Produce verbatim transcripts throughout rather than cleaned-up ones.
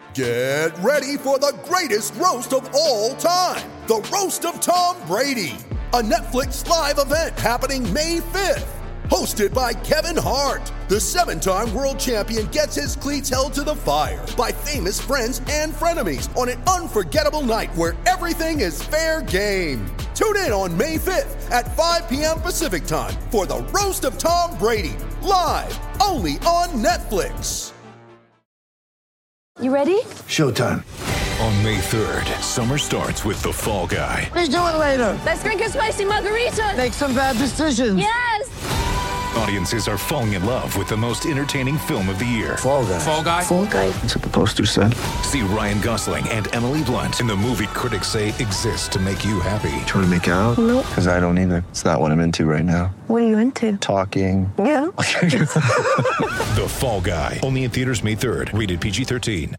Get ready for the greatest roast of all time, the Roast of Tom Brady, a Netflix live event happening May fifth. Hosted by Kevin Hart, the seven-time world champion gets his cleats held to the fire by famous friends and frenemies on an unforgettable night where everything is fair game. Tune in on May fifth at five p.m. Pacific time for the Roast of Tom Brady, live only on Netflix. You ready? Showtime. On May third, summer starts with The Fall Guy. Let's do it later. Let's drink a spicy margarita. Make some bad decisions. Yes! Audiences are falling in love with the most entertaining film of the year. Fall Guy. Fall Guy? Fall Guy. That's what the poster said. See Ryan Gosling and Emily Blunt in the movie critics say exists to make you happy. Trying to make it out? Nope. Because I don't either. It's not what I'm into right now. What are you into? Talking. Yeah. The Fall Guy. Only in theaters May third. Rated P G thirteen.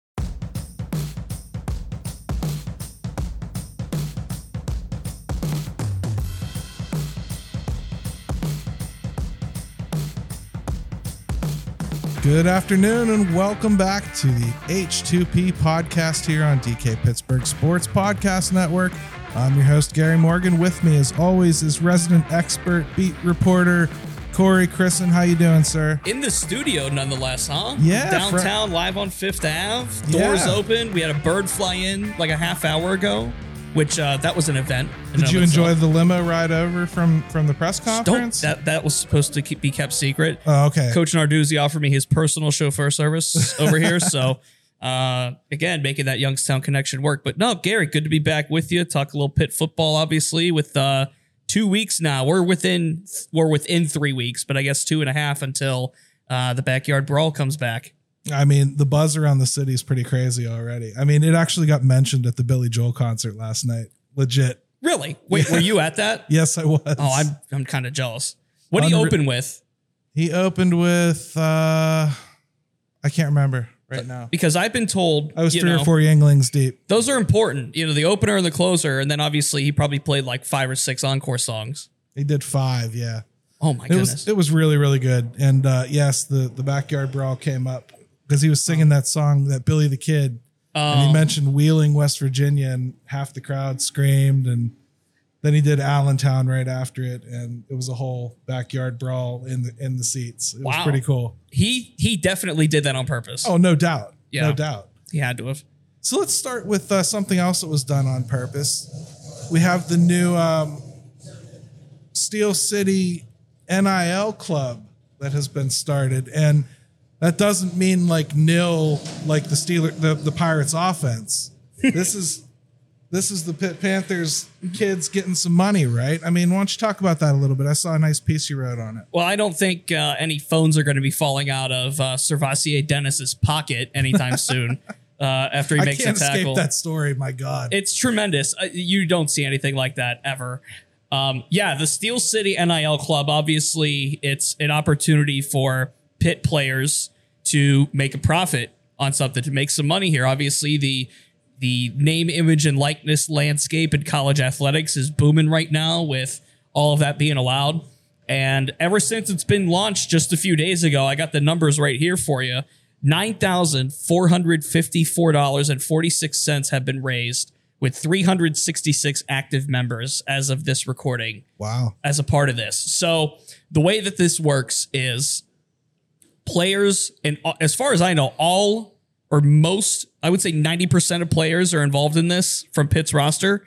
Good afternoon and welcome back to the H two P podcast here on D K Pittsburgh Sports Podcast Network. I'm your host, Gary Morgan. With me, as always, is resident expert beat reporter Corey Christen. How you doing, sir? In the studio, nonetheless, huh? Yeah. Downtown, fr- live on Fifth Avenue. Doors Yeah. open. We had a bird fly in like a half hour ago, which uh, that was an event. in Did and you of enjoy itself. the limo ride over from, from the press Don't, conference? that that was supposed to keep, be kept secret. oh, okay. Coach Narduzzi offered me his personal chauffeur service over here, so uh, again, making that Youngstown connection work. But no, Gary, good to be back with you. Talk a little Pitt football, obviously, with uh, two weeks now. We're within we're within three weeks, but I guess two and a half until uh, the backyard brawl comes back. I mean, the buzz around the city is pretty crazy already. I mean, it actually got mentioned at the Billy Joel concert last night. Legit. Really? Wait, were you at that? Yes, I was. Oh, I'm I'm kind of jealous. What do you Unre- open with? He opened with, uh, I can't remember right now. Because I've been told I was you three know, or four Younglings deep. those are important. You know, the opener and the closer, and then obviously he probably played like five or six encore songs. He did five, yeah. Oh my It goodness. was it was really, really good. And uh, yes, the, the backyard brawl came up because he was singing that song, that Billy the Kid. And he Um, mentioned Wheeling, West Virginia, and half the crowd screamed. And then he did Allentown right after it, and it was a whole backyard brawl in the in the seats. It was Wow. pretty cool. he he definitely did that on purpose. Oh, no doubt. Yeah. No doubt. He had to have. So let's start with uh, something else that was done on purpose. We have the new um, Steel City N I L club that has been started, and that doesn't mean like nil, like the Steeler, the, the Pirates offense. This is this is the Pitt Panthers kids getting some money, right? I mean, why don't you talk about that a little bit? I saw a nice piece you wrote on it. Well, I don't think uh, any phones are going to be falling out of uh, Servassier Dennis's pocket anytime soon. Uh, after he I makes can't a tackle, escape that story. My God, it's tremendous. Uh, you don't see anything like that ever. Um, yeah, the Steel City N I L club. Obviously, it's an opportunity for Pitt players to make a profit on something, to make some money here. Obviously, the the name, image, and likeness landscape in college athletics is booming right now with all of that being allowed. And ever since it's been launched just a few days ago, I got the numbers right here for you. nine thousand four hundred fifty-four dollars and forty-six cents have been raised, with three hundred sixty-six active members as of this recording. wow. As a part of this. So the way that this works is players, and as far as I know, all or most, I would say ninety percent of players are involved in this from Pitt's roster.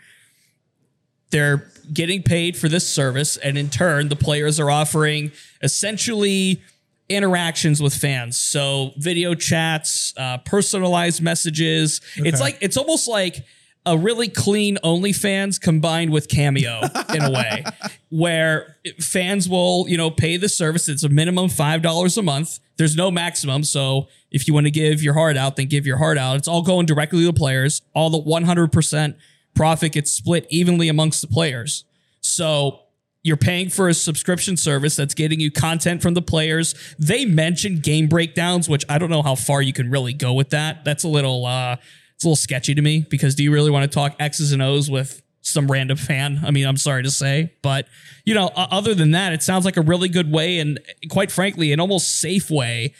They're getting paid for this service, and in turn, the players are offering essentially interactions with fans. So video chats, uh, personalized messages. It's Okay. like, it's almost like a really clean OnlyFans combined with Cameo in a way, where fans will, you know, pay the service. It's a minimum five dollars a month. There's no maximum. So if you want to give your heart out, then give your heart out. It's all going directly to the players. All the one hundred percent profit gets split evenly amongst the players. So you're paying for a subscription service that's getting you content from the players. They mentioned game breakdowns, which I don't know how far you can really go with that. That's a little, uh, it's a little sketchy to me, because do you really want to talk X's and O's with some random fan? I mean, I'm sorry to say, but you know, uh, other than that, it sounds like a really good way, and quite frankly, an almost safe way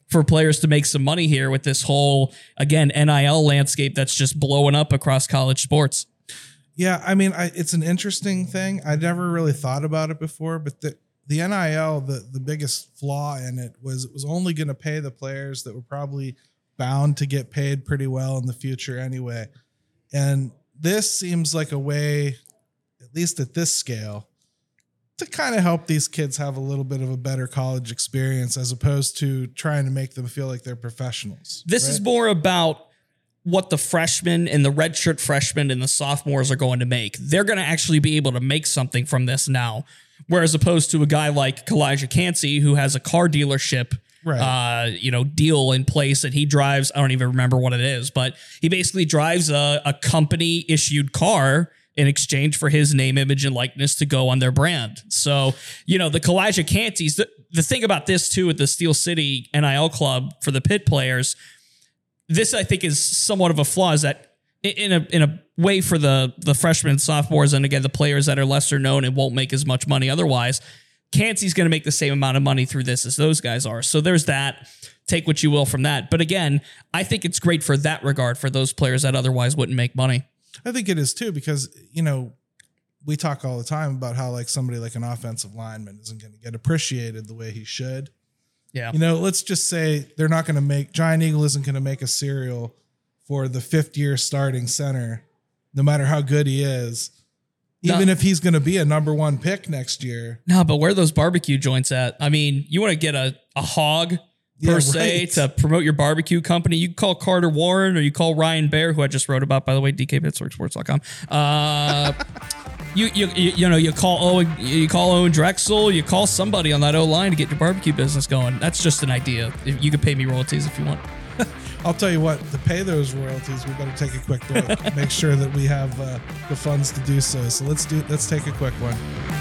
for players to make some money here with this whole, again, N I L landscape that's just blowing up across college sports. Yeah, I mean, I, it's an interesting thing. I never really thought about it before, but the the N I L, the the biggest flaw in it was it was only going to pay the players that were probably bound to get paid pretty well in the future anyway. And this seems like a way, at least at this scale, to kind of help these kids have a little bit of a better college experience as opposed to trying to make them feel like they're professionals. This right? is more about what the freshmen and the redshirt freshmen and the sophomores are going to make. They're going to actually be able to make something from this now, whereas opposed to a guy like Kalijah Cansey, who has a car dealership, right. uh, you know, deal in place that he drives. I don't even remember what it is, but he basically drives a, a company issued car in exchange for his name, image, and likeness to go on their brand. So, you know, the Kalijah Canseys, the, the thing about this too, with the Steel City N I L club for the Pitt players, this, I think, is somewhat of a flaw, is that in a in a way for the the freshmen and sophomores, and again, the players that are lesser known and won't make as much money otherwise, Cansey's going to make the same amount of money through this as those guys are. So there's that. Take what you will from that. But again, I think it's great for that regard for those players that otherwise wouldn't make money. I think it is too, because, you know, we talk all the time about how like somebody like an offensive lineman isn't going to get appreciated the way he should. Yeah. You know, let's just say they're not going to make, Giant Eagle isn't going to make a cereal for the fifth year starting center, no matter how good he is, even no. if he's going to be a number one pick next year. No, but where are those barbecue joints at? I mean, you want to get a, a hog per yeah, se right. to promote your barbecue company. You can call Carter Warren, or you call Ryan Baer, who I just wrote about, by the way, D K Pittsburgh Sports dot com. Uh, You, you you you know you call Owen you call Owen Drexel, you call somebody on that O line to get your barbecue business going. That's just an idea. If you could pay me royalties if you want. I'll tell you what, to pay those royalties, we better take a quick break. Make sure that we have uh, the funds to do so. So let's do let's take a quick one.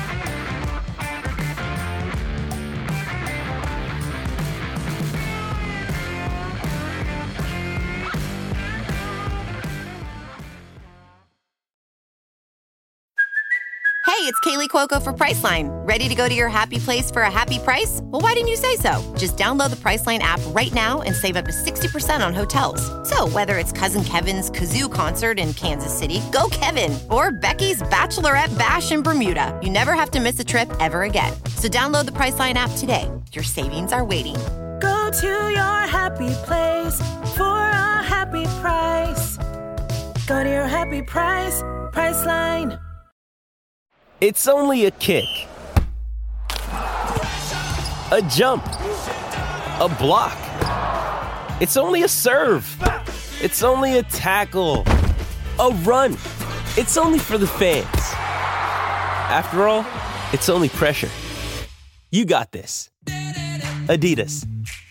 Hey, it's Kaylee Cuoco for Priceline. Ready to go to your happy place for a happy price? Well, why didn't you say so? Just download the Priceline app right now and save up to sixty percent on hotels. So whether it's Cousin Kevin's Kazoo Concert in Kansas City, go Kevin, or Becky's Bachelorette Bash in Bermuda, you never have to miss a trip ever again. So download the Priceline app today. Your savings are waiting. Go to your happy place for a happy price. Go to your happy price, Priceline. It's only a kick, a jump, a block. It's only a serve. It's only a tackle, a run. It's only for the fans. After all, it's only pressure. You got this. Adidas.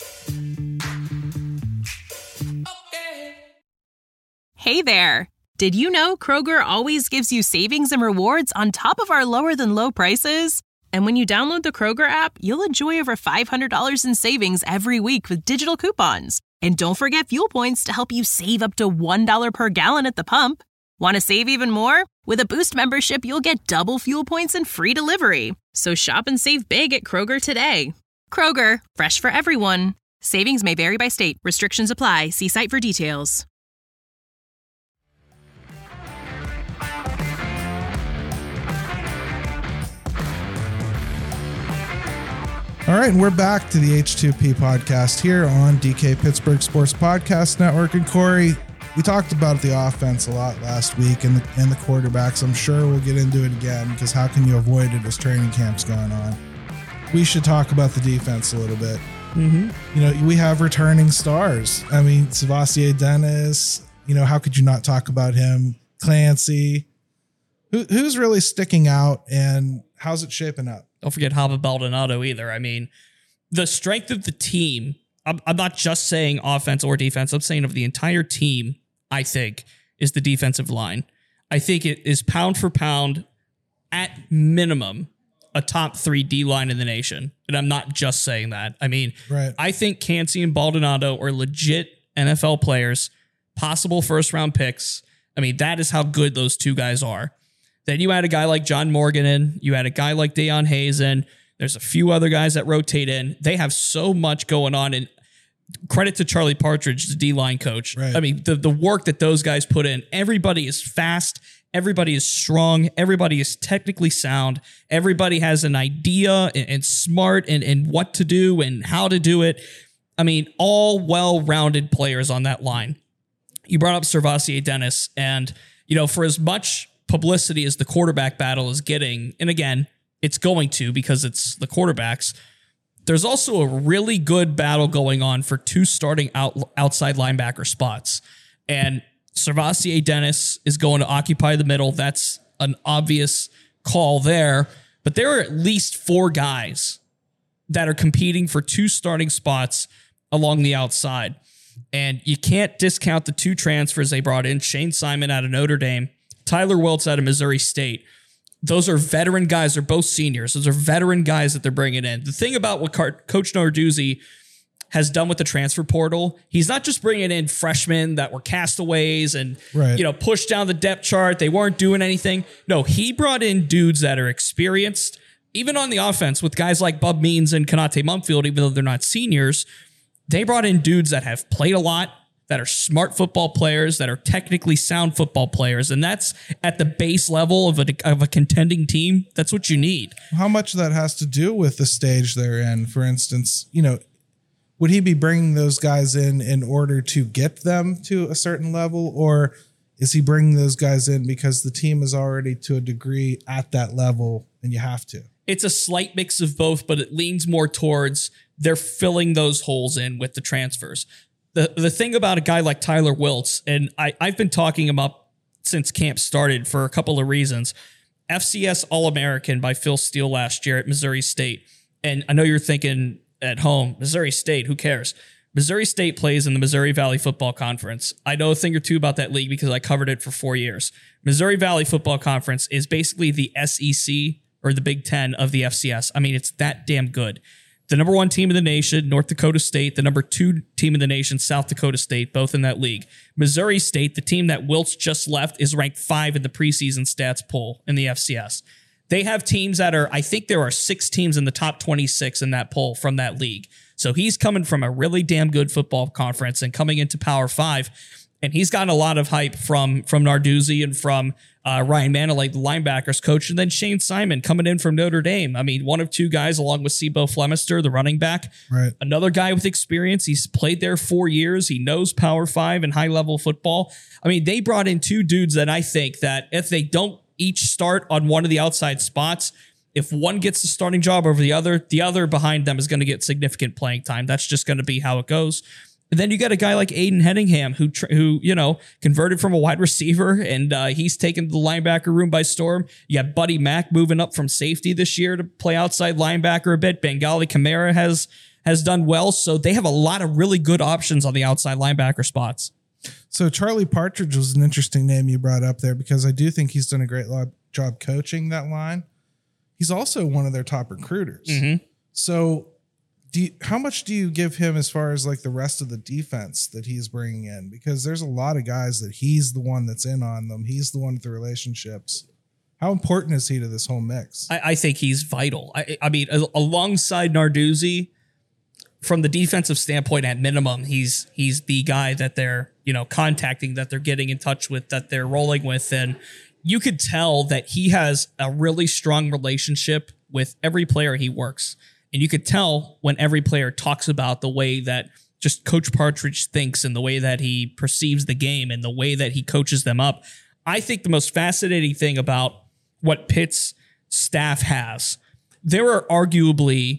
Hey there. Did you know Kroger always gives you savings and rewards on top of our lower than low prices? And when you download the Kroger app, you'll enjoy over five hundred dollars in savings every week with digital coupons. And don't forget fuel points to help you save up to one dollar per gallon at the pump. Want to save even more? With a Boost membership, you'll get double fuel points and free delivery. So shop and save big at Kroger today. Kroger, fresh for everyone. Savings may vary by state. Restrictions apply. See site for details. All right, and we're back to the H two P podcast here on D K Pittsburgh Sports Podcast Network. And Corey, we talked about the offense a lot last week and the, and the quarterbacks. I'm sure we'll get into it again, because how can you avoid it as training camp's going on? We should talk about the defense a little bit. Mm-hmm. You know, we have returning stars. I mean, Savasier Dennis, you know, how could you not talk about him? Clancy. Who, who's really sticking out, and how's it shaping up? Don't forget Hava Baldonado either. I mean, the strength of the team, I'm, I'm not just saying offense or defense, I'm saying of the entire team, I think, is the defensive line. I think it is pound for pound, at minimum, a top three D line in the nation. And I'm not just saying that. I mean, right. I think Cansey and Baldonado are legit N F L players, possible first round picks. I mean, that is how good those two guys are. Then you had a guy like John Morgan in. You had a guy like Deion Hayes in. There's a few other guys that rotate in. They have so much going on. And credit to Charlie Partridge, the D-line coach. Right. I mean, the, the work that those guys put in, everybody is fast. Everybody is strong. Everybody is technically sound. Everybody has an idea and, and smart and, and what to do and how to do it. I mean, all well-rounded players on that line. You brought up SirVocea Dennis, and, you know, for as much publicity as the quarterback battle is getting, and again, it's going to because it's the quarterbacks, there's also a really good battle going on for two starting out, outside linebacker spots. And SirVocea Dennis is going to occupy the middle. That's an obvious call there. But there are at least four guys that are competing for two starting spots along the outside. And you can't discount the two transfers they brought in, Shane Simon out of Notre Dame, Tyler Wiltz out of Missouri State. Those are veteran guys. They're both seniors. Those are veteran guys that they're bringing in. The thing about what Coach Narduzzi has done with the transfer portal, he's not just bringing in freshmen that were castaways and, right. you know, pushed down the depth chart. They weren't doing anything. No, he brought in dudes that are experienced, even on the offense with guys like Bub Means and Konate Mumfield, even though they're not seniors. They brought in dudes that have played a lot, that are smart football players, that are technically sound football players. And that's at the base level of a, of a contending team. That's what you need. How much of that has to do with the stage they're in? For instance, you know, would he be bringing those guys in in order to get them to a certain level? Or is he bringing those guys in because the team is already to a degree at that level and you have to? It's a slight mix of both, but it leans more towards they're filling those holes in with the transfers. The the thing about a guy like Tyler Wiltz, and I, I've been talking him up since camp started for a couple of reasons. F C S All-American by Phil Steele last year at Missouri State. And I know you're thinking at home, Missouri State, who cares? Missouri State plays in the Missouri Valley Football Conference. I know a thing or two about that league because I covered it for four years. Missouri Valley Football Conference is basically the S E C or the Big Ten of the F C S. I mean, it's that damn good. The number one team in the nation, North Dakota State. The number two team in the nation, South Dakota State, both in that league. Missouri State, the team that Wiltz just left, is ranked five in the preseason stats poll in the F C S. They have teams that are, I think there are six teams in the top twenty-six in that poll from that league. So he's coming from a really damn good football conference and coming into Power Five. And he's gotten a lot of hype from, from Narduzzi and from uh, Ryan Manley, the linebackers coach, and then Shane Simon coming in from Notre Dame. I mean, one of two guys along with Sebo Flemister, the running back. Right. Another guy with experience. He's played there four years. He knows Power Five and high-level football. I mean, they brought in two dudes that I think that if they don't each start on one of the outside spots, if one gets the starting job over the other, the other behind them is going to get significant playing time. That's just going to be how it goes. And then you got a guy like Aiden Henningham who, who you know, converted from a wide receiver, and uh, he's taken the linebacker room by storm. You got Buddy Mack moving up from safety this year to play outside linebacker a bit. Bengali Kamara has has done well, so they have a lot of really good options on the outside linebacker spots. So Charlie Partridge was an interesting name you brought up there because I do think he's done a great job coaching that line. He's also one of their top recruiters. Mm-hmm. So do you, how much do you give him as far as like the rest of the defense that he's bringing in? Because there's a lot of guys that he's the one that's in on them. He's the one with the relationships. How important is he to this whole mix? I, I think he's vital. I, I mean, alongside Narduzzi, from the defensive standpoint, at minimum, he's he's the guy that they're, you know, contacting, that they're getting in touch with, that they're rolling with. And you could tell that he has a really strong relationship with every player he works. And you could tell when every player talks about the way that just Coach Partridge thinks and the way that he perceives the game and the way that he coaches them up. I think the most fascinating thing about what Pitt's staff has, there are arguably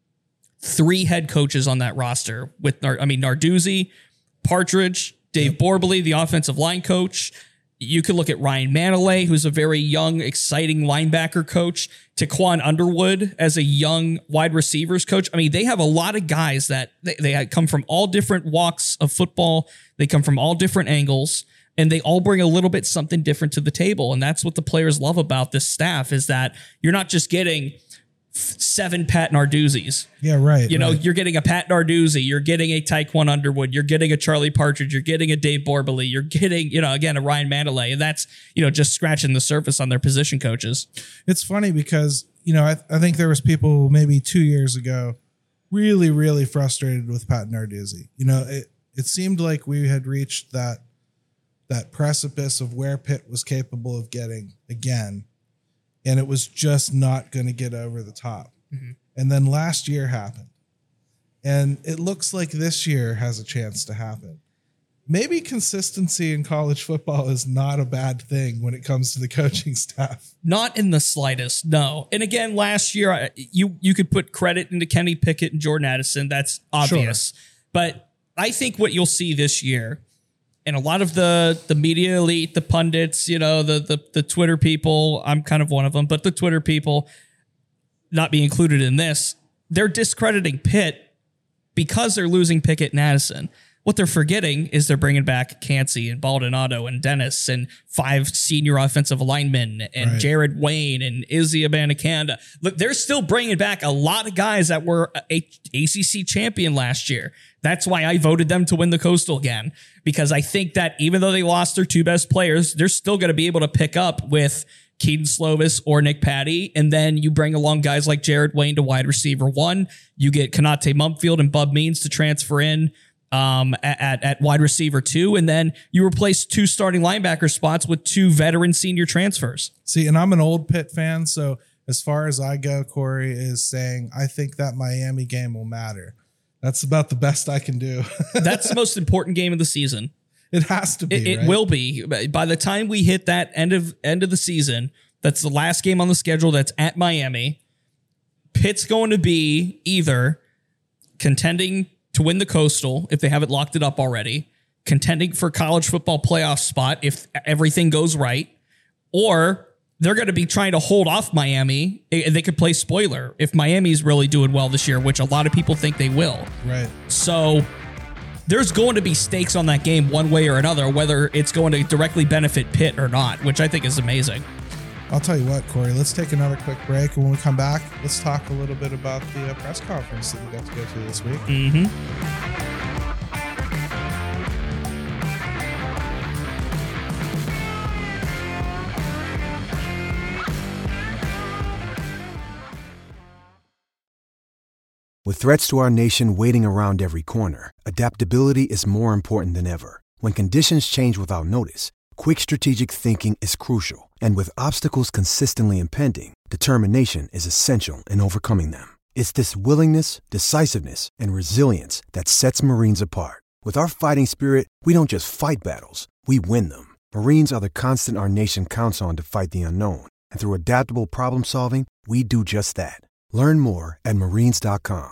three head coaches on that roster with, I mean, Narduzzi, Partridge, Dave Borbely, the offensive line coach. You could look at Ryan Manley, who's a very young, exciting linebacker coach, Taquan Underwood as a young wide receivers coach. I mean, they have a lot of guys that they, they come from all different walks of football. They come from all different angles, and they all bring a little bit something different to the table. And that's what the players love about this staff, is that you're not just getting seven Pat Narduzzis. Yeah, right. You know, right. You're getting a Pat Narduzzi, you're getting a Taquan Underwood, you're getting a Charlie Partridge, you're getting a Dave Borbely, you're getting, you know, again, a Ryan Manley. And that's, you know, just scratching the surface on their position coaches. It's funny because, you know, I, I think there was people maybe two years ago really, really frustrated with Pat Narduzzi. You know, it, it seemed like we had reached that that precipice of where Pitt was capable of getting again, and it was just not going to get over the top. Mm-hmm. And then last year happened, and it looks like this year has a chance to happen. Maybe consistency in college football is not a bad thing when it comes to the coaching staff. Not in the slightest, no. And again, last year, you you could put credit into Kenny Pickett and Jordan Addison. That's obvious. Sure. But I think what you'll see this year, and a lot of the the media elite, the pundits, you know, the the the Twitter people, I'm kind of one of them, but the Twitter people, not being included in this, they're discrediting Pitt because they're losing Pickett and Addison. What they're forgetting is they're bringing back Cansey and Baldonado and Dennis and five senior offensive linemen and right. Jared Wayne and Izzy Abanikanda. Look, they're still bringing back a lot of guys that were a A C C champion last year. That's why I voted them to win the Coastal again, because I think that even though they lost their two best players, they're still going to be able to pick up with Keaton Slovis or Nick Patty. And then you bring along guys like Jared Wayne to wide receiver one. You get Konate Mumfield and Bub Means to transfer in um, at, at wide receiver two. And then you replace two starting linebacker spots with two veteran senior transfers. See, and I'm an old Pitt fan. So as far as I go, Corey is saying, I think that Miami game will matter. That's about the best I can do. That's the most important game of the season. It has to be. It, it right? will be. By the time we hit that end of end of the season, that's the last game on the schedule. That's at Miami. Pitt's going to be either contending to win the Coastal if they haven't locked it up already, contending for college football playoff spot if everything goes right, or they're going to be trying to hold off Miami. They could play spoiler if Miami's really doing well this year, which a lot of people think they will. Right. So there's going to be stakes on that game one way or another, whether it's going to directly benefit Pitt or not, which I think is amazing. I'll tell you what, Corey, let's take another quick break. And when we come back, let's talk a little bit about the uh, press conference that you got to go to this week. Mm-hmm. With threats to our nation waiting around every corner, adaptability is more important than ever. When conditions change without notice, quick strategic thinking is crucial. And with obstacles consistently impending, determination is essential in overcoming them. It's this willingness, decisiveness, and resilience that sets Marines apart. With our fighting spirit, we don't just fight battles, we win them. Marines are the constant our nation counts on to fight the unknown. And through adaptable problem solving, we do just that. Learn more at marines dot com.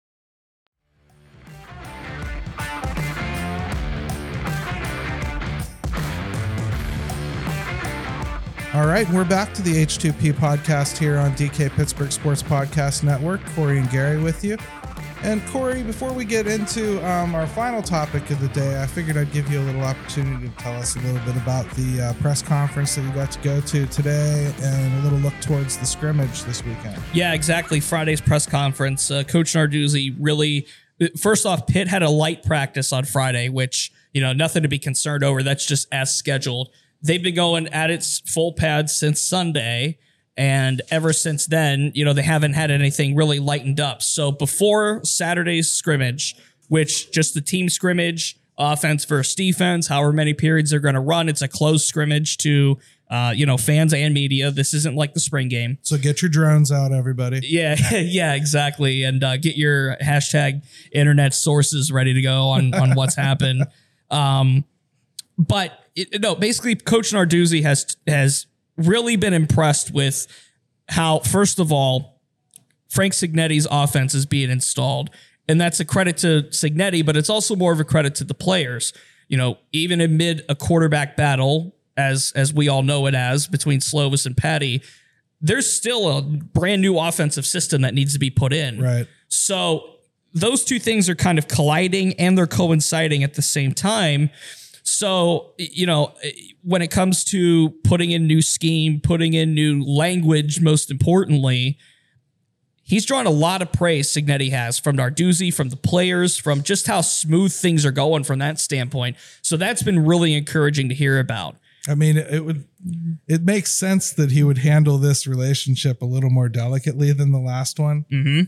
All right, we're back to the H two P podcast here on D K Pittsburgh Sports Podcast Network. Corey and Gary with you. And Corey, before we get into um, our final topic of the day, I figured I'd give you a little opportunity to tell us a little bit about the uh, press conference that you got to go to today and a little look towards the scrimmage this weekend. Yeah, exactly. Friday's press conference. Uh, Coach Narduzzi really, first off, Pitt had a light practice on Friday, which, you know, nothing to be concerned over. That's just as scheduled. They've been going at its full pad since Sunday. And ever since then, you know, they haven't had anything really lightened up. So before Saturday's scrimmage, which just the team scrimmage, offense versus defense, however many periods they're going to run, it's a closed scrimmage to, uh, you know, fans and media. This isn't like the spring game. So get your drones out, everybody. Yeah, yeah, exactly. And uh, get your hashtag internet sources ready to go on, on what's happened. Um, but it, no, basically, Coach Narduzzi has has really been impressed with how, first of all, Frank Cignetti's offense is being installed. And that's a credit to Cignetti, but it's also more of a credit to the players. You know, even amid a quarterback battle, as as we all know it as, between Slovis and Patty, there's still a brand new offensive system that needs to be put in. Right. So those two things are kind of colliding and they're coinciding at the same time. So, you know, when it comes to putting in new scheme, putting in new language, most importantly, he's drawn a lot of praise, Cignetti has, from Narduzzi, from the players, from just how smooth things are going from that standpoint. So that's been really encouraging to hear about. I mean, it would, it makes sense that he would handle this relationship a little more delicately than the last one. Mm-hmm.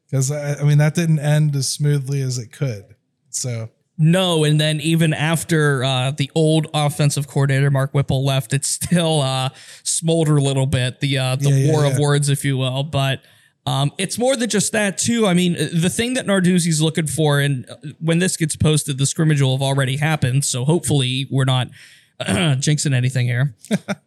Because, I, I mean, that didn't end as smoothly as it could. So... No, and then even after uh, the old offensive coordinator Mark Whipple left, it still uh, smoldered a little bit, the uh, the yeah, war yeah, of yeah. words, if you will. But um, it's more than just that, too. I mean, the thing that Narduzzi's looking for, and when this gets posted, the scrimmage will have already happened, so hopefully we're not jinxing anything here.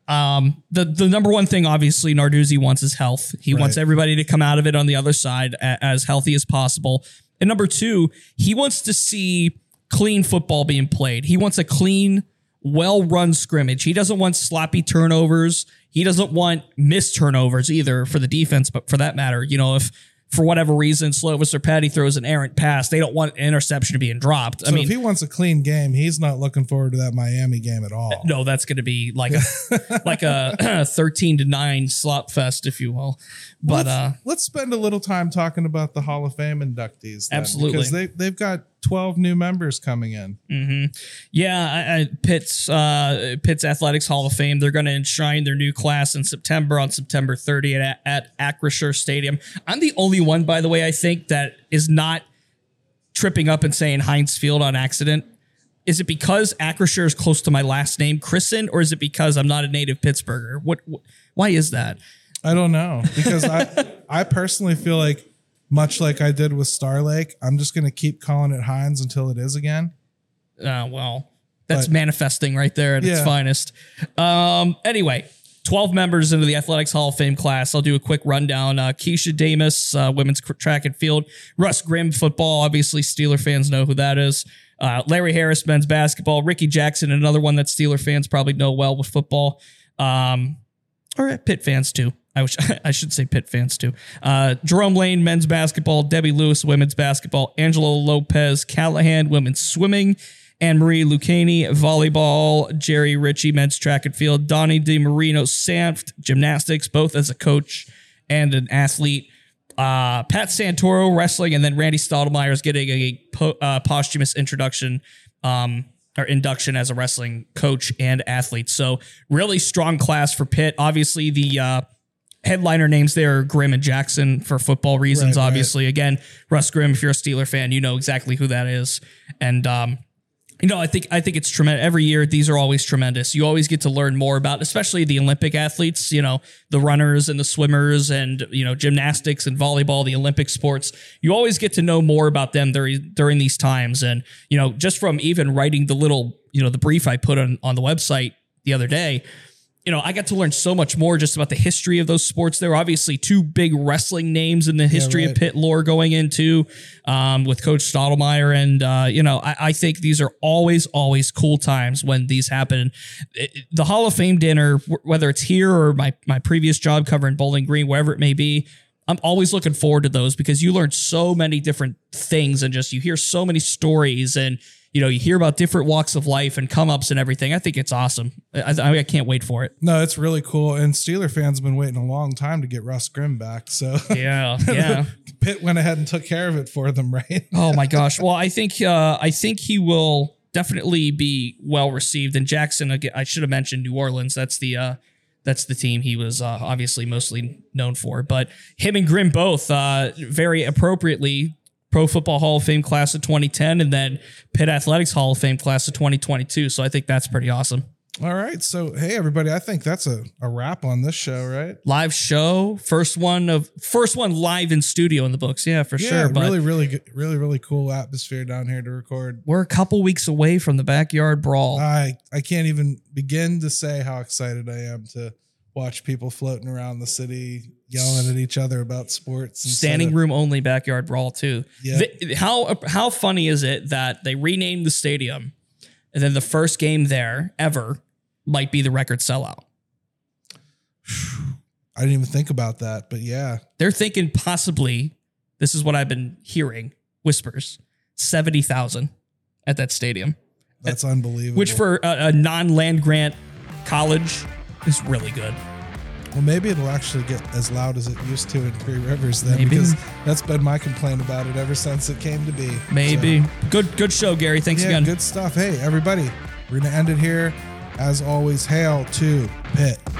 um, the, the number one thing, obviously, Narduzzi wants is health. He Right. wants everybody to come out of it on the other side a- as healthy as possible. And number two, he wants to see clean football being played. He wants a clean, well-run scrimmage. He doesn't want sloppy turnovers. He doesn't want missed turnovers either for the defense, but for that matter, you know, if for whatever reason Slovis or Patty throws an errant pass, they don't want an interception being dropped. So I mean, if he wants a clean game, he's not looking forward to that Miami game at all. no, that's going to be like a like a thirteen to nine slop fest, if you will. But let's, uh, let's spend a little time talking about the Hall of Fame inductees. Then, Absolutely. because they they've got twelve new members coming in. Mm-hmm. Yeah, I, I, Pitt's uh, Pitt's Athletics Hall of Fame. They're going to enshrine their new class in September on September thirtieth at, at Acrisure Stadium. I'm the only one, by the way, I think that is not tripping up and saying Heinz Field on accident. Is it because Acrisure is close to my last name, Christen, or is it because I'm not a native Pittsburgher? What? Wh- why is that? I don't know, because I I personally feel like, much like I did with Star Lake, I'm just going to keep calling it Heinz until it is again. Uh, well, that's But- manifesting right there at its Yeah. finest. Um, anyway, twelve members into the Athletics Hall of Fame class. I'll do a quick rundown. Uh, Keisha Damus, uh, women's cr- track and field. Russ Grimm, football. Obviously, Steeler fans know who that is. Uh, Larry Harris, men's basketball. Ricky Jackson, another one that Steeler fans probably know well with football. Um, or Pitt fans, too. I wish I should say Pitt fans too. Uh, Jerome Lane, men's basketball. Debbie Lewis, women's basketball. Angelo Lopez Callahan, women's swimming. Anne Marie Lucchini, volleyball. Jerry Ritchie, men's track and field. Donnie DiMarino, Sanft, gymnastics, both as a coach and an athlete. Uh, Pat Santoro, wrestling, and then Randy Stoudemire is getting a po- uh, posthumous introduction. Um, or induction as a wrestling coach and athlete. So really strong class for Pitt. Obviously, the uh, headliner names there are Grimm and Jackson for football reasons. Right, obviously, right. Again, Russ Grimm, if you're a Steeler fan, you know exactly who that is. And, um, you know, I think I think it's tremendous. Every year, these are always tremendous. You always get to learn more about, especially the Olympic athletes, you know, the runners and the swimmers and, you know, gymnastics and volleyball, the Olympic sports. You always get to know more about them during, during these times. And, you know, just from even writing the little, you know, the brief I put on, on the website the other day, you know, I got to learn so much more just about the history of those sports. There were obviously two big wrestling names in the history right. of Pitt lore going into um, with Coach Stoudemire. And, uh, you know, I, I think these are always, always cool times when these happen. It, the Hall of Fame dinner, w- whether it's here or my, my previous job covering Bowling Green, wherever it may be, I'm always looking forward to those because you learn so many different things and just you hear so many stories and, you know, you hear about different walks of life and come ups and everything. I think it's awesome. I, I, I can't wait for it. No, it's really cool. And Steeler fans have been waiting a long time to get Russ Grimm back. So Yeah, yeah. Pitt went ahead and took care of it for them, right? Oh my gosh. Well, I think uh, I think he will definitely be well received. And Jackson, again, I should have mentioned New Orleans. That's the uh, that's the team he was uh, obviously mostly known for. But him and Grimm both uh, very appropriately. Pro Football Hall of Fame class of twenty ten and then Pitt Athletics Hall of Fame class of twenty twenty-two. So I think that's pretty awesome. All right. So, hey, everybody, I think that's a, a wrap on this show, right? Live show. First one of first one live in studio in the books. Yeah, for Yeah, sure. But really, really, good, really, really cool atmosphere down here to record. we're a couple weeks away from the backyard brawl. I, I can't even begin to say how excited I am to watch people floating around the city, yelling at each other about sports. Standing room only backyard brawl too. Yeah. The- how how funny is it that they renamed the stadium and then the first game there ever might be the record sellout? I didn't even think about that, but yeah. They're thinking possibly, this is what I've been hearing, whispers, seventy thousand at that stadium. That's unbelievable. Which for a, a non-land grant college is really good. Well, maybe it'll actually get as loud as it used to in Three Rivers then, Maybe. because that's been my complaint about it ever since it came to be. Maybe. So, Good good show, Gary. Thanks yeah, again. good stuff. Hey, everybody, we're going to end it here. As always, hail to Pitt.